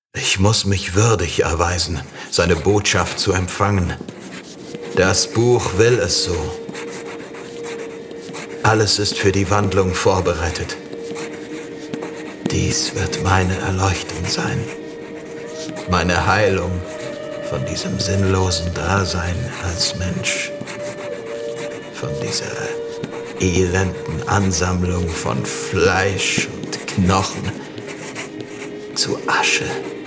Ich muss mich würdig erweisen, seine Botschaft zu empfangen. Das Buch will es so. Alles ist für die Wandlung vorbereitet. Dies wird meine Erleuchtung sein. Meine Heilung von diesem sinnlosen Dasein als Mensch. Von dieser elenden Ansammlung von Fleisch und Knochen zu Asche.